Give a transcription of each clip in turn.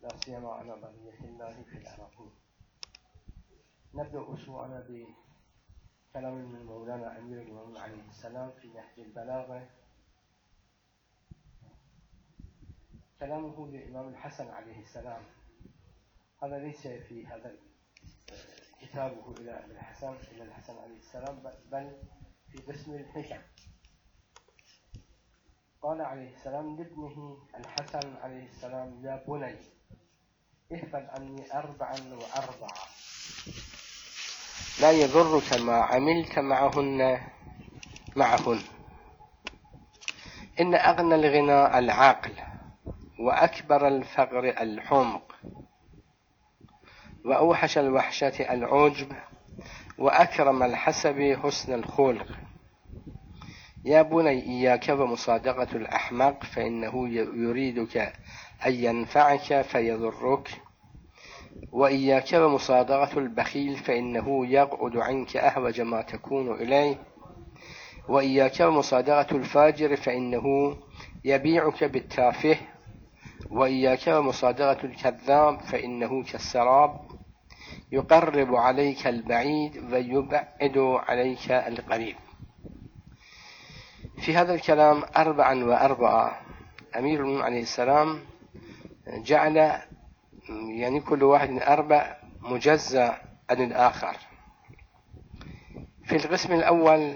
لا سيما على بقية الله في العراقين. نبدأ أسبوعنا بكلام من مولانا أمير المؤمنين عليه السلام في نهج البلاغة. كلامه للإمام الحسن عليه السلام، هذا ليس في هذا كتابه إلى الحسن عليه السلام، بل في قسم الحكم. قال عليه السلام لابنه الحسن عليه السلام: يا بني احفظ عني 4 و4 لا يضرك ما عملت معهن. إن أغنى الغنى العقل، وأكبر الفقر الحمق، وأوحش الوحشة العجب، وأكرم الحسب حسن الخلق. يا بني إياك ومصادقة الأحمق، فإنه يريدك أن ينفعك فيضرك، وإياك ومصادقة البخيل، فإنه يقعد عنك أهوج ما تكون إليه، وإياك ومصادقة الفاجر، فإنه يبيعك بالتافه، وإياك ومصادقة الكذاب، فإنه كالسراب يقرب عليك البعيد ويبعد عليك القريب. في هذا الكلام 4 و4 أمير المؤمنين عليه السلام جعل كل واحد 4 مجزأ عن الآخر. في القسم الأول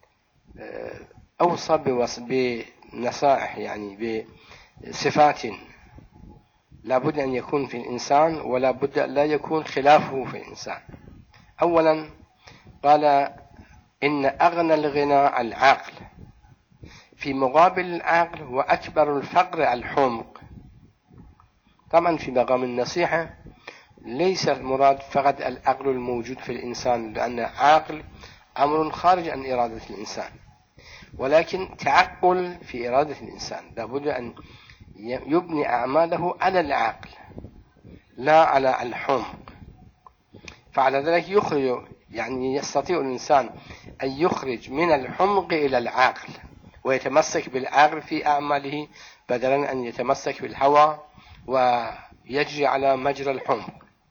أوصى بنصائح، بصفات لا بد أن يكون في الإنسان، ولا بد أن لا يكون خلافه في الإنسان. أولا قال: إن أغنى الغنى العقل، في مقابل العقل وأكبر الفقر الحمق. طبعا في مقام النصيحة ليس المراد فقط العقل الموجود في الإنسان، لأن عقل أمر خارج عن إرادة الإنسان، ولكن تعقل في إرادة الإنسان لابد أن يبني أعماله على العقل لا على الحمق. فعلى ذلك يستطيع الإنسان أن يخرج من الحمق إلى العقل، ويتمسك بالعقل في أعماله بدلا أن يتمسك بالهوى ويجري على مجرى الحمق.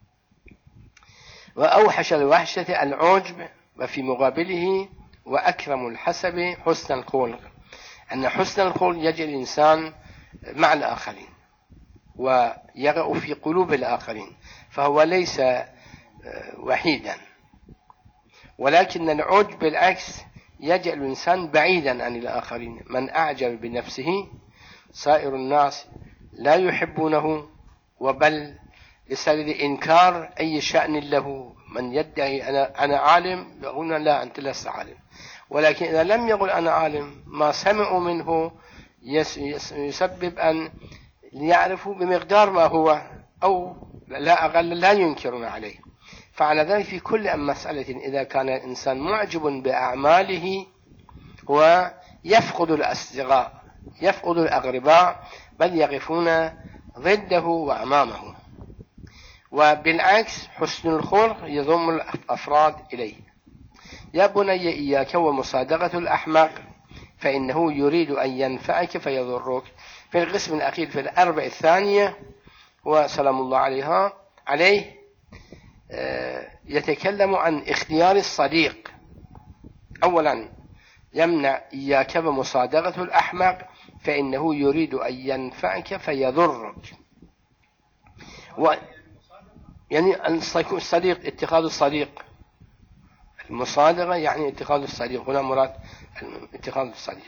وأوحش الوحشة العجب، وفي مقابله وأكرم الحسب حسن الخلق. أن حسن الخلق يجعل الإنسان مع الآخرين ويقع في قلوب الآخرين، فهو ليس وحيدا. ولكن العجب بالعكس يجعل الإنسان بعيدا عن الآخرين. من أعجب بنفسه سائر الناس لا يحبونه، وبل لسبب إنكار أي شأن له. من يدعي أنا عالم يقولون لا، أنت لست عالم. ولكن إذا لم يقل أنا عالم، ما سمعوا منه يسبب أن يعرفوا بمقدار ما هو، أو لا أقل لا ينكرون عليه. فعلى ذلك في كل مسألة إذا كان الإنسان معجب بأعماله ويفقد الأصدقاء، يفقد الأقرباء، بل يقفون ضده وأمامه. وبالعكس حسن الخلق يضم الأفراد إليه. يا بني إياك ومصادقة الأحمق، فإنه يريد أن ينفعك فيضرك. في القسم الأخير في 4 الثانية وسلام الله عليه يتكلم عن اختيار الصديق. أولا يمنع إياك ومصادقة الأحمق، فإنه يريد أن ينفعك فيضرك. الصديق، اتخاذ الصديق. المصادقة اتخاذ الصديق، هنا مراد اتخاذ الصديق.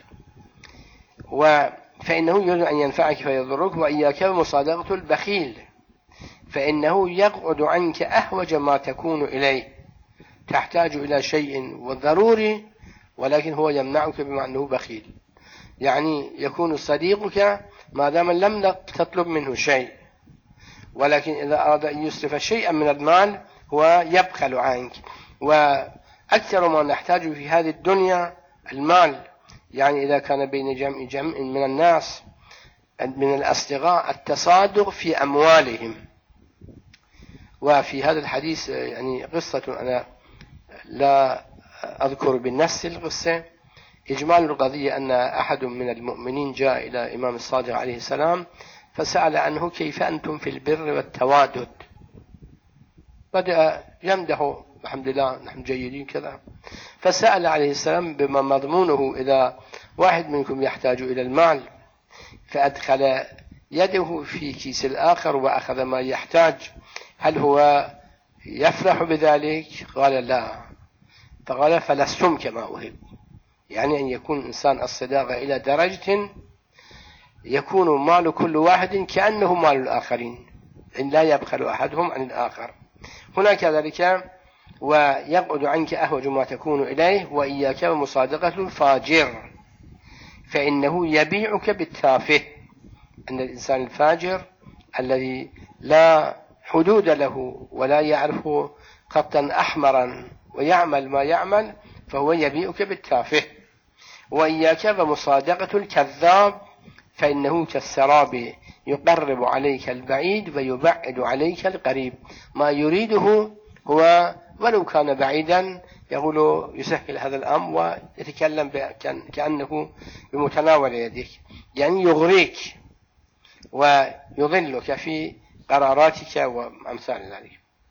فإنه يريد أن ينفعك فيضرك. وإياك ومصادقة البخيل، فإنه يقعد عنك أهوج ما تكون إليه. تحتاج إلى شيء وضروري، ولكن هو يمنعك بما أنه بخيل. يكون صديقك ما دام لم تطلب منه شيء، ولكن إذا أراد أن يسرف شيئا من المال هو يبخل عنك. وأكثر ما نحتاج في هذه الدنيا المال. إذا كان بين جمع من الناس من الأصدقاء التصادق في أموالهم. وفي هذا الحديث قصة أنا لا أذكر بالنفس القصة. إجمال القضية أن أحد من المؤمنين جاء إلى إمام الصادق عليه السلام فسأل عنه كيف أنتم في البر والتوادد، بدأ يمدحه الحمد لله نحن جيدين كذا. فسأل عليه السلام بما مضمونه إذا واحد منكم يحتاج إلى المال فأدخل يده في كيس الآخر وأخذ ما يحتاج، هل هو يفرح بذلك؟ قال لا. فقال فلستم كما أهب، يعني أن يكون إنسان الصداقة إلى درجة يكون مال كل واحد كأنه مال الآخرين، إن لا يبخل أحدهم عن الآخر. هنا كذلك ويقعد عنك أهوج ما تكون إليه وإياك ومصادقة الفاجر فإنه يبيعك بالتافه. أن الإنسان الفاجر الذي لا حدود له ولا يعرف خطا أحمرا ويعمل ما يعمل فهو يبيعك بالتافه. وإياك ومصادقة الكذاب فإنه كالسراب يقرب عليك البعيد ويبعد عليك القريب، ما يريده هو ولو كان بعيدا يقول يسهل هذا الأمر ويتكلم كأنه بمتناول يديك، يعني يغريك ويضلك في قراراتك وأمثال ذلك.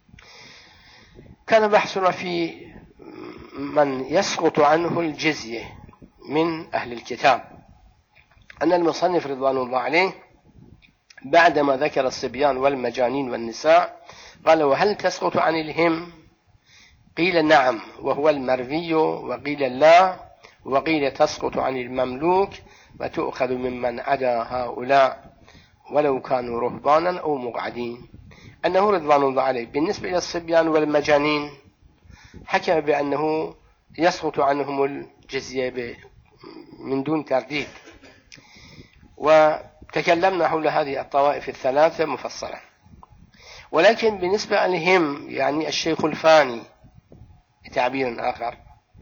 كان بحثنا في من يسقط عنه الجزية من أهل الكتاب، أن المصنف رضوان الله عليه بعدما ذكر الصبيان والمجانين والنساء قال وهل تسقط عن الهم؟ قيل نعم وهو المروي، وقيل لا، وقيل تسقط عن المملوك وتؤخذ ممن عدا هؤلاء ولو كانوا رهبانا أو مقعدين. أنه رضوان الله عليه بالنسبة إلى الصبيان والمجانين حكم بأنه يسقط عنهم الجزية من دون ترديد، وتكلمنا حول هذه الطوائف الثلاثة مفصلا. ولكن بالنسبة لهم يعني الشيخ الفاني تعبير آخر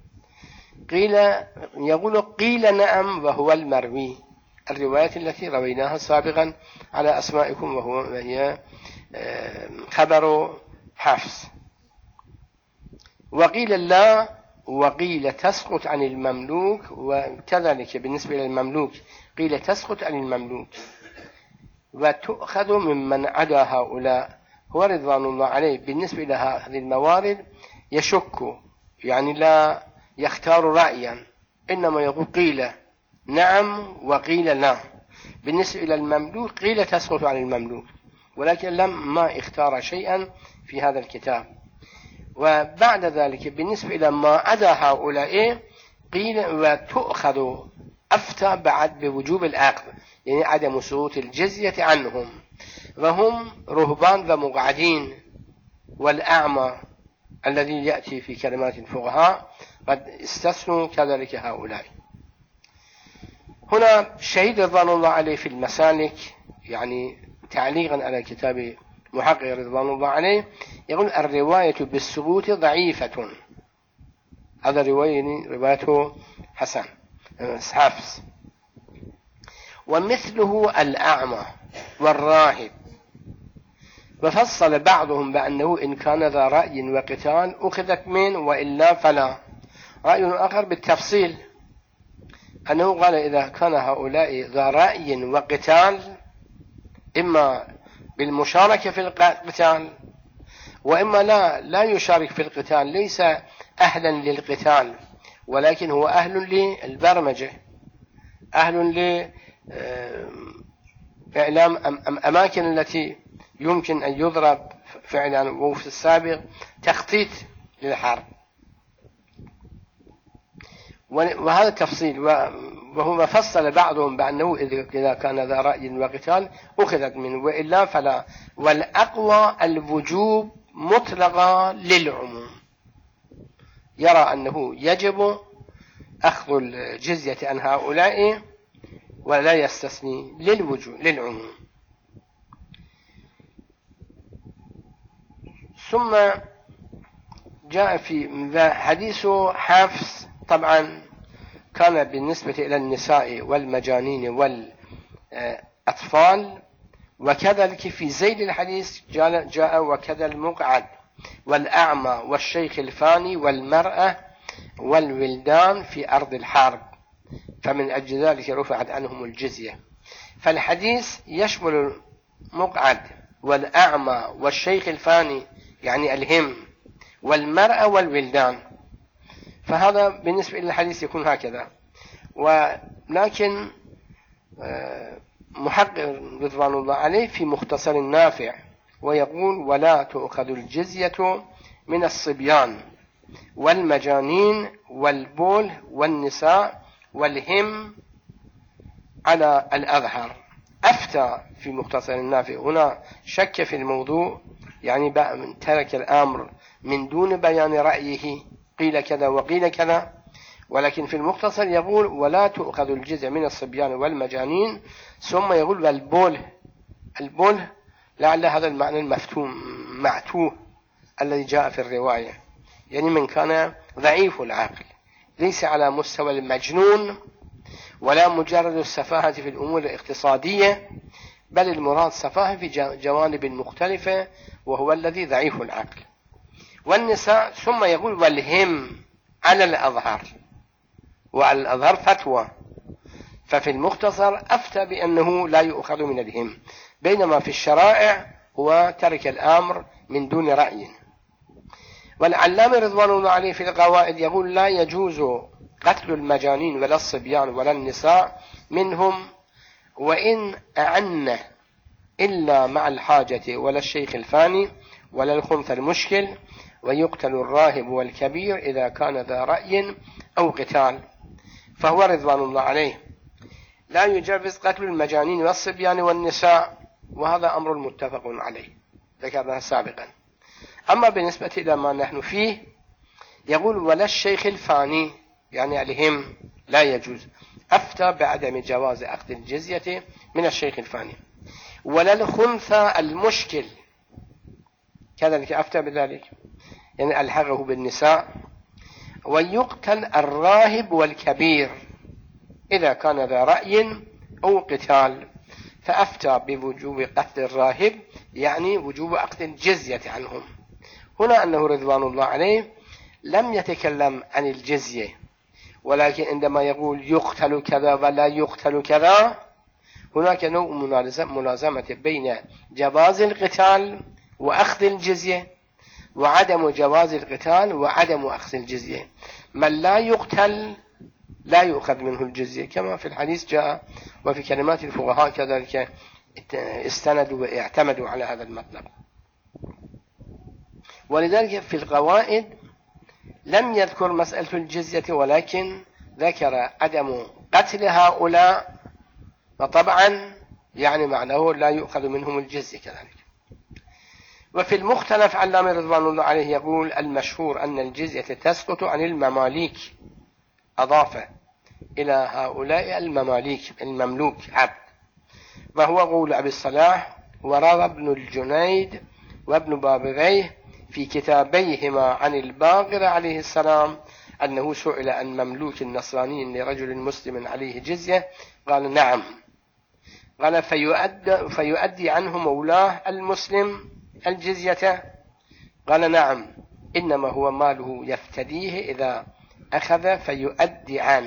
يقول قيل نعم وهو المروي، الرواية التي رويناها سابقا على أسمائكم وهي خبر حفص. وقيل لا، وقيل تسقط عن المملوك، وكذلك بالنسبة للمملوك قيل تسقط عن المملوك وتؤخذ ممن عدا هؤلاء. هو رضوان الله عليه بالنسبة لهذه الموارد يشك، يعني لا يختار رأيا، إنما يقول قيل نعم وقيل لا. بالنسبة إلى المملوك قيل تسقط عن المملوك، ولكن لم اختار شيئا في هذا الكتاب. وبعد ذلك بالنسبة إلى ما عدا هؤلاء قيل وتؤخذ أفتى بعد بوجوب العقد، يعني عدم سقوط الجزية عنهم، وهم رهبان ومقعدين والأعمى الذي يأتي في كلمات الفقهاء قد استثنوا كذلك هؤلاء. هنا شهيد رضوان الله عليه في المسالك يعني تعليقا على كتاب محقق رضوان الله عليه يقول الرواية بالثبوت ضعيفة، هذا روايته حسن حفص. ومثله الأعمى والراهب، وفصل بعضهم بأنه إن كان ذا رأي وقتال أخذت من وإلا فلا. رأي آخر بالتفصيل أنه قال إذا كان هؤلاء ذا رأي وقتال إما بالمشاركة في القتال وإما لا يشارك في القتال، ليس أهلا للقتال ولكن هو أهل للبرمجة، أهل لإعلام أماكن التي يمكن أن يضرب فعلا، وفي السابق تخطيط للحرب. وهذا التفصيل وهو فصل بعضهم بأنه إذا كان ذا رأي وقتال أخذت منه وإلا فلا. والأقوى الوجوب مطلقا للعموم، يرى أنه يجب أخذ الجزية عن هؤلاء ولا يستثني للعموم. ثم جاء في حديث حفص طبعا كان بالنسبة إلى النساء والمجانين والأطفال، وكذلك في زيد الحديث جاء وكذا المقعد والأعمى والشيخ الفاني والمرأة والولدان في أرض الحرب، فمن أجل ذلك رفعت عنهم الجزية. فالحديث يشمل المقعد والأعمى والشيخ الفاني يعني الهم والمرأة والولدان، فهذا بالنسبة للحديث يكون هكذا. ولكن محقق رضوان الله عليه في مختصر النافع ويقول: ولا تؤخذ الجزية من الصبيان والمجانين والبول والنساء والهم على الأظهر. أفتى في مختصر النافع، هنا شك في الموضوع، يعني ترك الأمر من دون بيان رأيه، قيل كذا وقيل كذا. ولكن في المختصر يقول: ولا تؤخذ الجزية من الصبيان والمجانين، ثم يقول: والبول. البول لعل هذا المعنى معتوه الذي جاء في الرواية، يعني من كان ضعيف العقل ليس على مستوى المجنون ولا مجرد السفاهة في الأمور الاقتصادية، بل المراد سفاهة في جوانب مختلفة وهو الذي ضعيف العقل. والنساء، ثم يقول: والهم على الأظهر، وعلى الأظهر فتوى. ففي المختصر أفتى بأنه لا يؤخذ من الهم، بينما في الشرائع هو ترك الأمر من دون رأي. والعلامة رضوان الله عليه في القواعد يقول: لا يجوز قتل المجانين ولا الصبيان ولا النساء منهم وإن أعن إلا مع الحاجة، ولا الشيخ الفاني ولا الخنثى المشكل، ويقتل الراهب والكبير إذا كان ذا رأي أو قتال. فهو رضوان الله عليه لا يجوز قتل المجانين والصبيان والنساء، وهذا أمر متفق عليه ذكرناه سابقا. أما بالنسبة إلى ما نحن فيه يقول: ولا الشيخ الفاني يعني الهم لا يجوز. أفتى بعدم جواز أخذ الجزية من الشيخ الفاني. ولا الخنثى المشكل كذلك أفتى بذلك، يعني ألحقه بالنساء. ويقتل الراهب والكبير إذا كان ذا رأي أو قتال، فأفتى بوجوب قتل الراهب، يعني وجوب أخذ الجزية عنهم. هنا أنه رضوان الله عليه لم يتكلم عن الجزية، ولكن عندما يقول يقتل كذا ولا يقتل كذا، هناك نوع ملازمة بين جواز القتال وأخذ الجزية، وعدم جواز القتال وعدم أخذ الجزية. من لا يقتل لا يؤخذ منه الجزية، كما في الحديث جاء، وفي كلمات الفقهاء كذلك استندوا واعتمدوا على هذا المطلب. ولذلك في القواعد لم يذكر مسألة الجزية، ولكن ذكر عدم قتل هؤلاء، وطبعا يعني معناه لا يؤخذ منهم الجزية كذلك. وفي المختلف علامة رضوان الله عليه يقول: المشهور أن الجزية تسقط عن المماليك، أضاف إلى هؤلاء المماليك المملوك عبد، وهو قول أبي الصلاح وروى ابن الجنيد وابن بابغيه في كتابيهما عن الباقر عليه السلام أنه سئل عن مملوك نصراني لرجل مسلم عليه جزية، قال: نعم. قال: فيؤدي عنه مولاه المسلم الجزية؟ قال: نعم، إنما هو ماله يفتديه إذا أخذ فيؤدي عنه.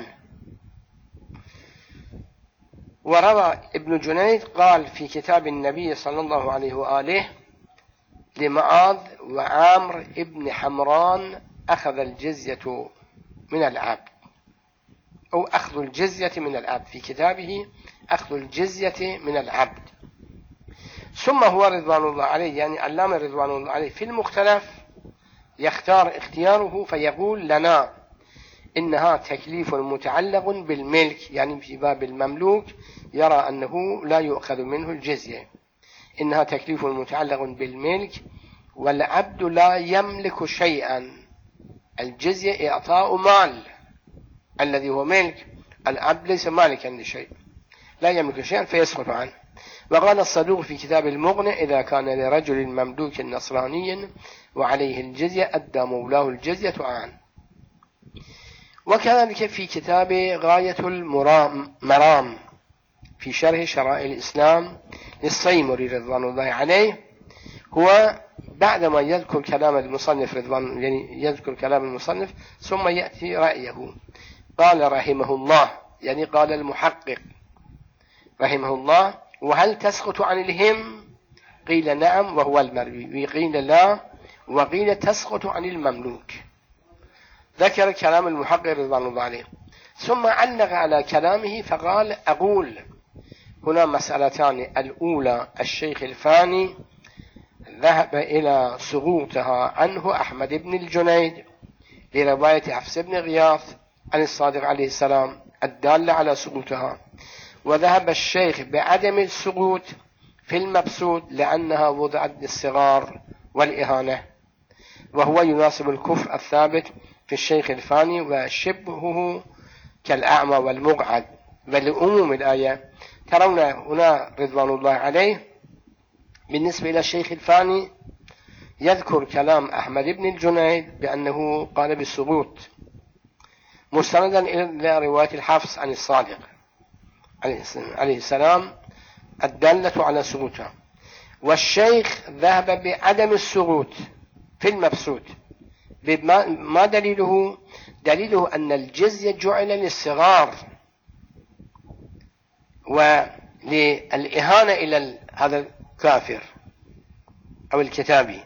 وروى ابن جنيد قال في كتاب النبي صلى الله عليه وآله لمعاذ وعامر ابن حمران: أخذ الجزية من العبد، أو أخذ الجزية من العبد، في كتابه أخذ الجزية من العبد. ثم هو رضوان الله عليه، يعني علامة رضوان الله عليه في المختلف يختار اختياره فيقول لنا إنها تكليف متعلق بالملك، يعني في باب المملوك يرى أنه لا يؤخذ منه الجزية، إنها تكليف متعلق بالملك، والعبد لا يملك شيئا. الجزية إعطاء مال الذي هو ملك، العبد ليس مالكا لشيء، لا يملك شيئا فيسقط عنه. وقال الصدوق في كتاب المغني: إذا كان لرجل مملوك نصراني وعليه الجزية أدى مولاه الجزية عنه. وكذلك في كتاب غاية المرام في شرح شرائع الإسلام للصيمري رضوان الله عليه، هو بعدما يذكر كلام المصنف يعني يذكر كلام المصنف ثم يأتي رأيه، قال رحمه الله، يعني قال المحقق رحمه الله: وهل تسقط عن الهم؟ قيل نعم وهو المروي، وقيل لا، وقيل تسقط عن المملوك. ذكر كلام المحقق رضوان الله عليه، ثم علق على كلامه فقال: أقول هنا مسألتان. الأولى: الشيخ الفاني ذهب إلى سقوطها عنه أحمد بن الجنيد لرواية حفص بن غياث عن الصادق عليه السلام الدالة على سقوطها، وذهب الشيخ بعدم السقوط في المبسوط لأنها وضعت للصغار والإهانة، وهو يناسب الكفر الثابت في الشيخ الفاني وشبهه كالأعمى والمقعد. ولعموم الآية ترون هنا رضوان الله عليه بالنسبة إلى الشيخ الفاني يذكر كلام أحمد بن الجنيد بأنه قال بالسقوط مستندا إلى رواية الحفص عن الصادق عليه السلام الدالة على سقوطها، والشيخ ذهب بعدم السقوط في المبسوط. ما دليله؟ دليله أن الجزية جعل للصغار وللإهانة إلى هذا الكافر أو الكتابي،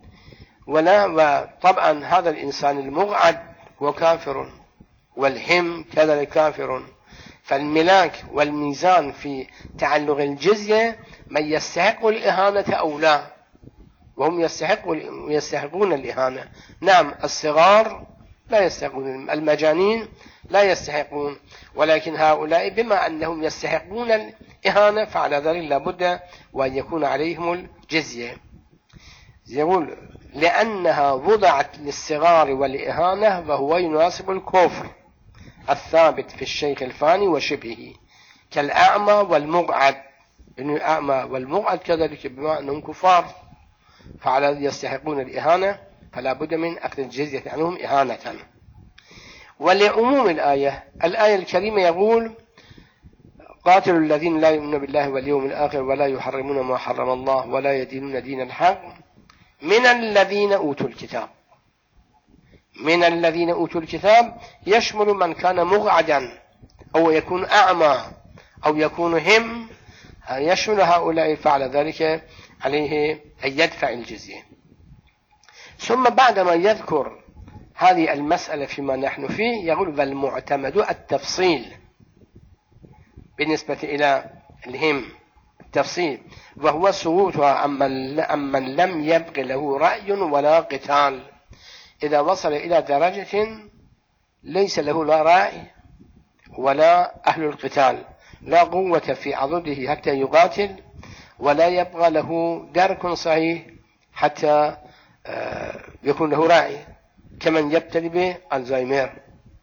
وطبعا هذا الإنسان المقعد هو كافر، والهم كذلك كافر. فالملاك والميزان في تعلق الجزية من يستحق الإهانة أو لا، وهم يستحقون الإهانة. نعم الصغار لا يستحقون، المجانين لا يستحقون، ولكن هؤلاء بما أنهم يستحقون الإهانة فعلى ذلك لابد وأن يكون عليهم الجزية. يقول: لأنها وضعت للصغار والإهانة، وهو يناسب الكفر الثابت في الشيخ الفاني وشبهه كالأعمى والمقعد. إنه الأعمى والمقعد كذلك بما أنهم كفار فعلى يستحقون الإهانة، فلا بد من أخذ الجزية عنهم إهانة. ولعموم الآية الكريمة يقول: قاتلوا الذين لا يؤمنون بالله واليوم الآخر ولا يحرمون ما حرم الله ولا يدينون دين الحق من الذين أوتوا الكتاب. من الذين أوتوا الكتاب يشمل من كان مقعدا أو يكون أعمى أو يكون هم، يشمل هؤلاء، فعل ذلك عليه أن يدفع الجزية. ثم بعدما يذكر هذه المسألة فيما نحن فيه يقول: والمعتمد التفصيل بالنسبة إلى الهم التفصيل، وهو سقوطها أمن لم يبق له رأي ولا قتال. إذا وصل إلى درجة ليس له لا رأي ولا أهل القتال، لا قوة في عضده حتى يقاتل، ولا يبقى له درك صحيح حتى يكون له رأي، كمن يبتلي بالزهايمر.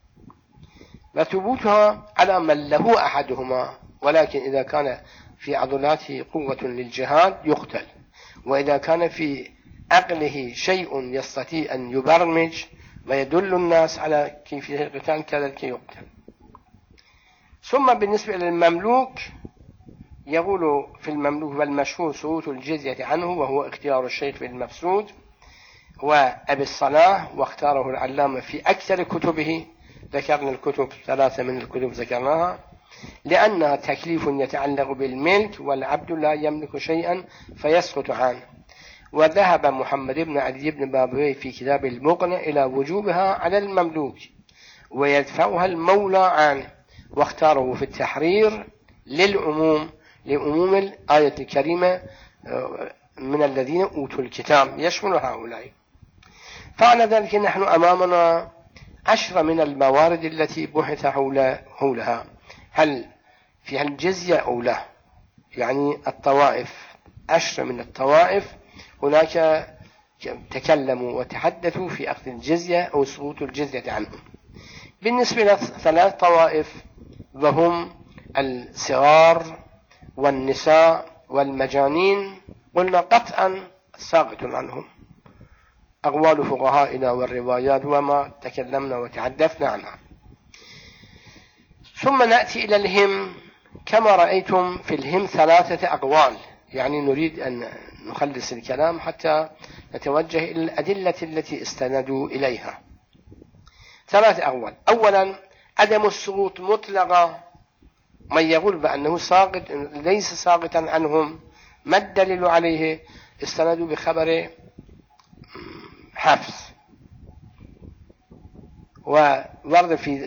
وثبوتها على من له أحدهما، ولكن إذا كان في عضلاته قوة للجهاد يقتل، وإذا كان في عقله شيء يستطيع أن يبرمج ويدل الناس على كيفية القتال كذلك يقتل. ثم بالنسبة للمملوك يقول في المملوك: والمشهور سقوط الجزية عنه، وهو اختيار الشيخ في المبسوط وأبي الصلاح، واختاره العلامة في أكثر كتبه. ذكرنا الكتب 3 من الكتب ذكرناها، لأنها تكليف يتعلق بالملك، والعبد لا يملك شيئا فيسقط عنه. وذهب محمد بن علي بن بابويه في كتاب المغنى إلى وجوبها على المملوك ويدفعها المولى عنه، واختاره في التحرير لعموم الآية الكريمة: من الذين أوتوا الكتاب يشمل هؤلاء. فعلى ذلك نحن أمامنا 10 من الموارد التي بحث حولها، هل فيها الجزية أو لا؟ يعني الطوائف 10 من الطوائف هناك تكلموا وتحدثوا في أخذ الجزية أو سقوط الجزية عنهم. بالنسبة ل3 طوائف، وهم الصغار والنساء والمجانين، قلنا قطعا ساقط عنهم. أقوال فقهائنا والروايات وما تكلمنا وتحدثنا عنها. ثم نأتي إلى الهم. كما رأيتم في الهم 3 أقوال، يعني نريد أن نخلص الكلام حتى نتوجه إلى الأدلة التي استندوا إليها. 3 أقوال: أولا عدم السقوط مطلقا من يقول بأنه ساقط ليس ساقطا عنهم، ما الدليل عليه؟ استندوا بخبر حفص، وورد في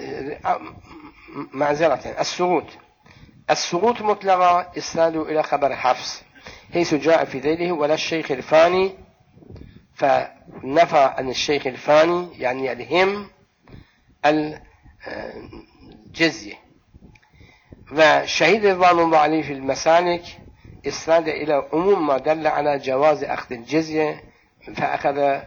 معذرة السقوط مطلقا استندوا إلى خبر حفص حيث جاء في ذيله ولا الشيخ الفاني، فنفى أن الشيخ الفاني يعني الهم الجزية. والشهيد رضوان الله عليه في المسالك استند إلى عموم ما دل على جواز أخذ الجزية، فأخذ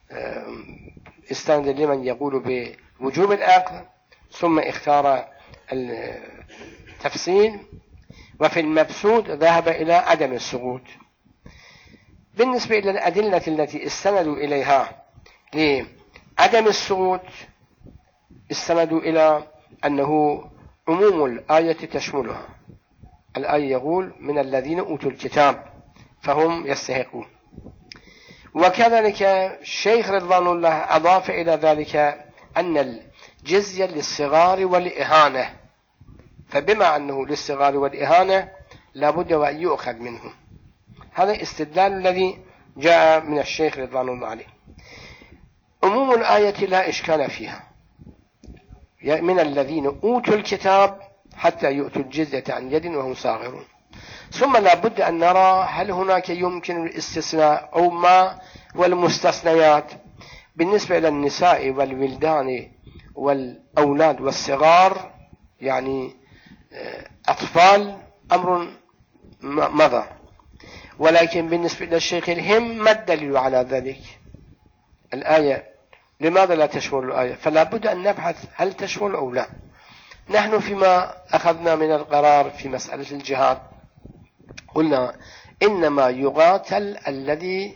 استند لمن يقول بوجوب الأخذ ثم اختار التفصيل. وفي المبسوط ذهب إلى عدم السقوط. بالنسبة إلى الأدلة التي استندوا إليها لعدم السقوط استندوا إلى أنه عموم الآية تشملها. الآية يقول من الذين أوتوا الكتاب فهم يستحقون. وكذلك الشيخ رضوان الله أضاف إلى ذلك أن الجزية للصغار والإهانة، فبما أنه للصغار والإهانة لابد وأن يؤخذ منهم. هذا استدلال الذي جاء من الشيخ رضوان الله عليه. عموم الآية لا إشكال فيها، من الذين أوتوا الكتاب حتى يؤتوا الجزية عن يد وهم صاغرون. ثم لابد أن نرى هل هناك يمكن الاستثناء أو ما والمستثنيات. بالنسبة إلى النساء والولدان والأولاد والصغار يعني أطفال أمر مضى، ولكن بالنسبة إلى الشيخ الهم ما الدليل على ذلك؟ الآية لماذا لا تشمل الآية؟ فلا بد أن نبحث هل تشمل أو لا. نحن فيما أخذنا من القرار في مسألة الجهاد قلنا إنما يقاتل الذي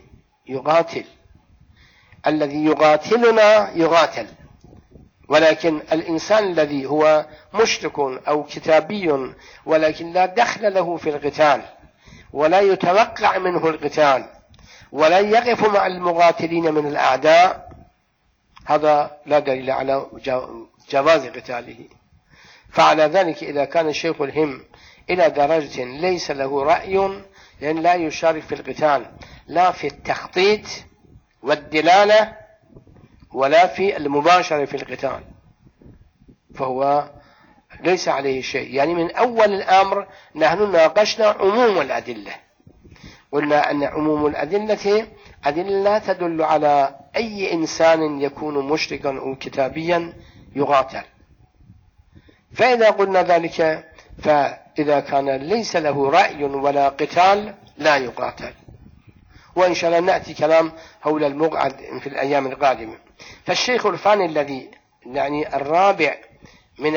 يقاتلنا يقاتل، ولكن الإنسان الذي هو مشرك أو كتابي ولكن لا دخل له في القتال ولا يتوقع منه القتال ولا يقف مع المقاتلين من الأعداء، هذا لا دليل على جواز قتاله. فعلى ذلك إذا كان الشيخ الهم إلى درجة ليس له رأي، لأن لا يشارك في القتال لا في التخطيط والدلالة ولا في المباشرة في القتال، فهو ليس عليه شيء. يعني من أول الأمر نحن ناقشنا عموم الأدلة، قلنا أن عموم الأدلة أدلة تدل على أي إنسان يكون مشركا أو كتابيا يقاتل. فإذا قلنا ذلك فإذا كان ليس له رأي ولا قتال لا يقاتل. وإن شاء الله نأتي كلام حول المقعد في الأيام القادمة. فالشيخ الفاني الذي يعني الرابع من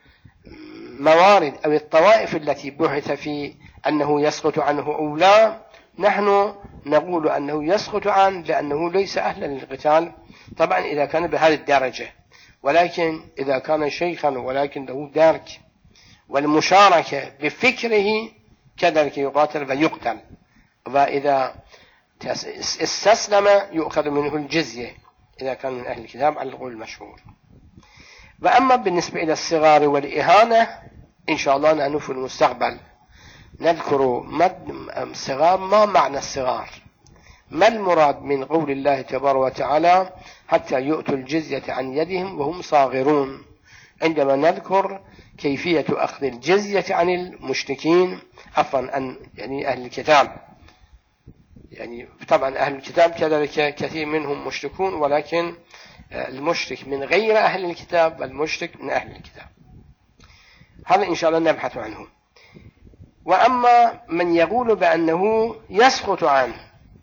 الموارد أو الطوائف التي بحث في أنه يسقط عنه أو لا، نحن نقول أنه يسقط عنه لأنه ليس أهلا للقتال طبعا إذا كان بهذه الدرجة، ولكن إذا كان شيخا ولكن له درك والمشاركة بفكره كذلك يقاتل فيقتل، وإذا استسلم يؤخذ منه الجزية إذا كان من أهل الكتاب على القول المشهور. وأما بالنسبة إلى الصغار والإهانة إن شاء الله نحن في المستقبل نذكر الصغار، ما معنى الصغار، ما المراد من قول الله تبارك وتعالى حتى يؤتوا الجزية عن يدهم وهم صاغرون، عندما نذكر كيفية أخذ الجزية عن المشركين يعني أهل الكتاب. يعني طبعا أهل الكتاب كذلك كثير منهم مشركون، ولكن المشرك من غير أهل الكتاب والمشرك من أهل الكتاب، هذا إن شاء الله نبحث عنه. وأما من يقول بأنه يسقط عنه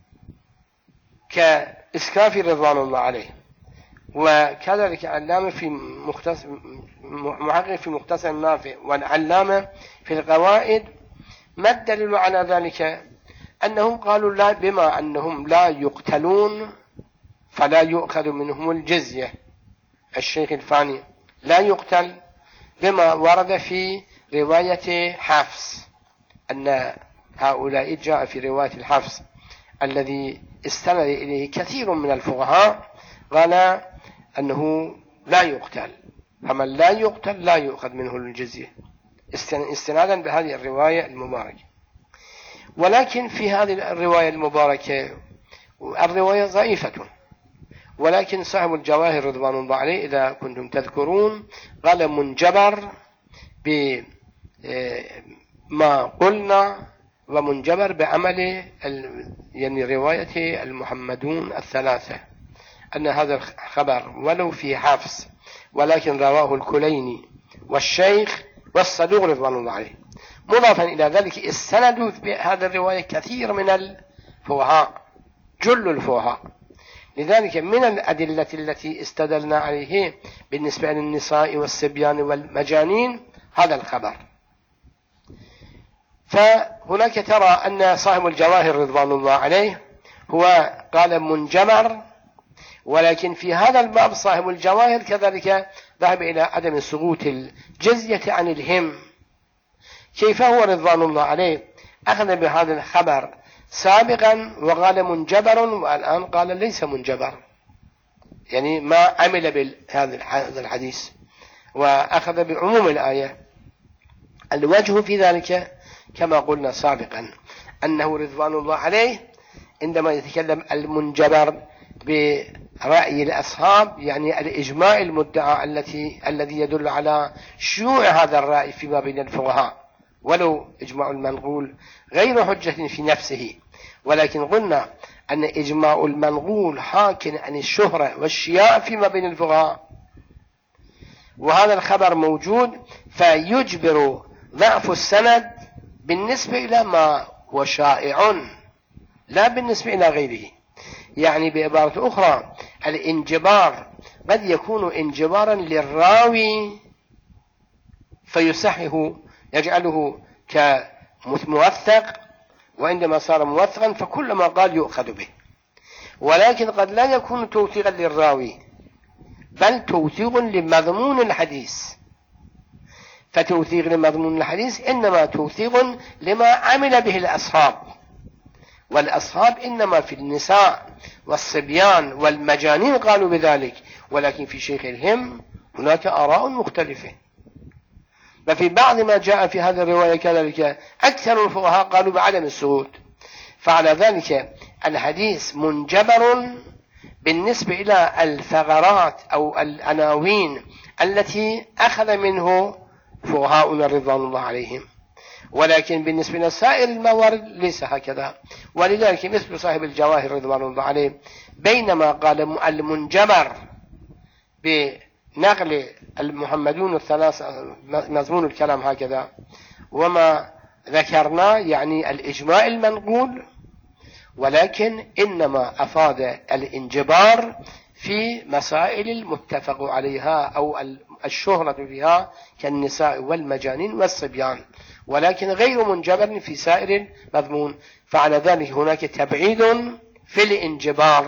كإسكافي رضوان الله عليه، وكذلك علامة في محقق في مختصر النافع والعلامة في القواعد، ما الدليل على ذلك؟ أنهم قالوا لا، بما أنهم لا يقتلون فلا يؤخذ منهم الجزية. الشيخ الفاني لا يقتل بما ورد في رواية حفص، أن هؤلاء جاء في رواية الحفص الذي استند إليه كثير من الفقهاء قال أنه لا يقتل، فمن لا يقتل لا يؤخذ منه الجزية. استنادا بهذه الرواية المباركة. ولكن في هذه الرواية المباركة الرواية ضعيفة، ولكن صاحب الجواهر رضوان الله عليه إذا كنتم تذكرون قال منجبر بما قلنا ومنجبر بعمل يعني رواية المحمدون الثلاثة، أن هذا الخبر ولو في حفص ولكن رواه الكليني والشيخ والصدوق رضوان الله عليه. مضافا إلى ذلك استندوا بهذه الرواية كثير من الفقهاء، جل الفقهاء. لذلك من الأدلة التي استدلنا عليه بالنسبة للنساء والصبيان والمجانين هذا الخبر. فهناك ترى أن صاحب الجواهر رضوان الله عليه هو قال منجمر، ولكن في هذا الباب صاحب الجواهر كذلك ذهب إلى عدم سقوط الجزية عن الهم. كيف هو رضوان الله عليه أخذ بهذا الخبر سابقا وقال منجبر، والآن قال ليس منجبر، يعني ما عمل بهذا الحديث وأخذ بعموم الآية. الوجه في ذلك كما قلنا سابقا أنه رضوان الله عليه عندما يتكلم المنجبر برأي الأصحاب يعني الإجماع المدعى الذي يدل على شيوع هذا الرأي فيما بين الفقهاء، ولو إجماع المنقول غير حجة في نفسه، ولكن قلنا أن إجماع المنقول حاكٍ عن الشهرة والشياع فيما بين الفقهاء، وهذا الخبر موجود فيجبر ضعف السند بالنسبة إلى ما هو شائع لا بالنسبة إلى غيره. يعني بعبارة أخرى الانجبار قد يكون انجبارا للراوي فيصحه يجعله كموثق، وعندما صار موثقا فكل ما قال يؤخذ به، ولكن قد لا يكون توثيقا للراوي بل توثيق لمضمون الحديث. فتوثيق لمضمون الحديث إنما توثيق لما عمل به الأصحاب، والأصحاب إنما في النساء والصبيان والمجانين قالوا بذلك، ولكن في شيخ الهم هناك آراء مختلفة. ففي بعض ما جاء في هذه الرواية كذلك أكثر الفقهاء قالوا بعدم السقوط. فعلى ذلك الحديث منجبر بالنسبة إلى الثغرات أو العناوين التي أخذ منه فقهاؤنا رضوان الله عليهم، ولكن بالنسبة لسائر الموارد ليس هكذا. ولذلك مثل صاحب الجواهر رضوان الله عليه بينما قال المنجبر بنقل المحمدون الثلاثة مضمون الكلام هكذا، وما ذكرنا يعني الإجماع المنقول، ولكن إنما أفاد الانجبار في مسائل المتفق عليها أو الشهرة فيها كالنساء والمجانين والصبيان، ولكن غير منجبر في سائر المضمون. فعلى ذلك هناك تبعيد في الانجبار،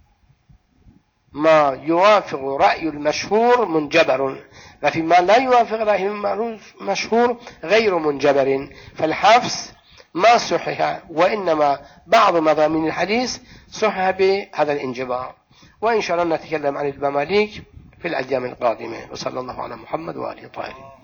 ما يوافق رأي المشهور منجبر، وفيما لا يوافق رأي المشهور غير منجبر. فالحفظ ما صحح، وإنما بعض مضامين الحديث صحح بهذا الانجبار. وإن شاء الله نتكلم عن المماليك في الأيام القادمة. وصلى الله على محمد وآله الطاهرين.